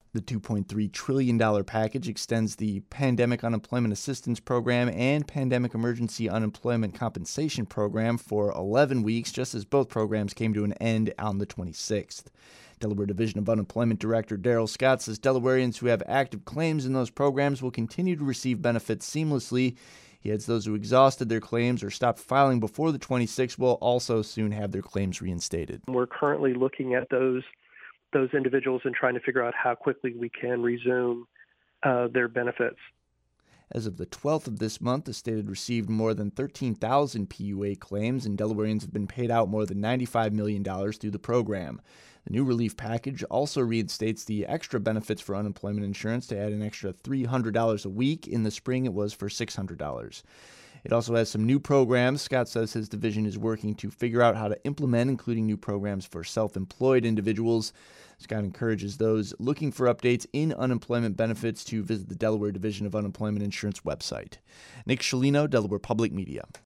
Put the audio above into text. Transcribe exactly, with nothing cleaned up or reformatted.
The two point three trillion dollars package extends the Pandemic Unemployment Assistance Program and Pandemic Emergency Unemployment Compensation Program for eleven weeks, just as both programs came to an end on the twenty-sixth. Delaware Division of Unemployment Director Daryl Scott says Delawareans who have active claims in those programs will continue to receive benefits seamlessly. He adds those who exhausted their claims or stopped filing before the twenty-sixth will also soon have their claims reinstated. We're currently looking at those those individuals and trying to figure out how quickly we can resume uh, their benefits. As of the twelfth of this month, the state had received more than thirteen thousand P U A claims, and Delawareans have been paid out more than ninety-five million dollars through the program. The new relief package also reinstates the extra benefits for unemployment insurance to add an extra three hundred dollars a week. In the spring, it was for six hundred dollars. It also has some new programs. Scott says his division is working to figure out how to implement, including new programs for self-employed individuals. Scott encourages those looking for updates in unemployment benefits to visit the Delaware Division of Unemployment Insurance website. Nick Scialino, Delaware Public Media.